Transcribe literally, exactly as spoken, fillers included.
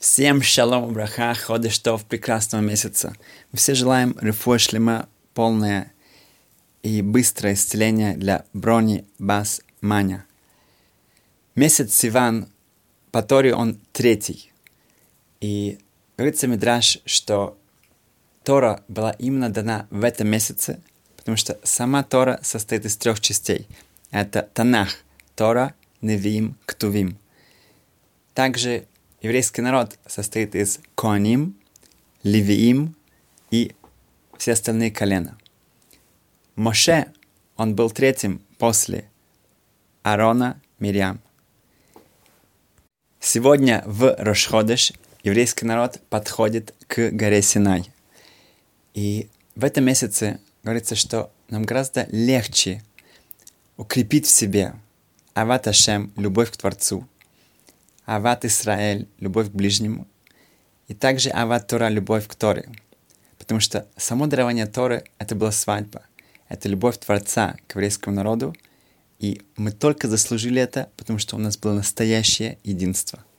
Всем шалом, браха, ходеш тов, прекрасного месяца. Мы все желаем рефуа шлема, полное и быстрое исцеление для Брони Бас Маня. Месяц Сиван, по Торе он третий. И говорится мидраш, что Тора была именно дана в этом месяце, потому что сама Тора состоит из трех частей. Это Танах, Тора, Невиим, Ктувим. Также еврейский народ состоит из Коаним, Левиим и все остальные колена. Моше, он был третьим после Аарона, Мирьям. Сегодня в Рош ходеш еврейский народ подходит к горе Синай. И в этом месяце говорится, что нам гораздо легче укрепить в себе Ават Ашем, любовь к Творцу, Ават Исраэль, любовь к ближнему, и также Ават Тора, любовь к Торе. Потому что само дарование Торы — это была свадьба, это любовь Творца к еврейскому народу, и мы только заслужили это, потому что у нас было настоящее единство.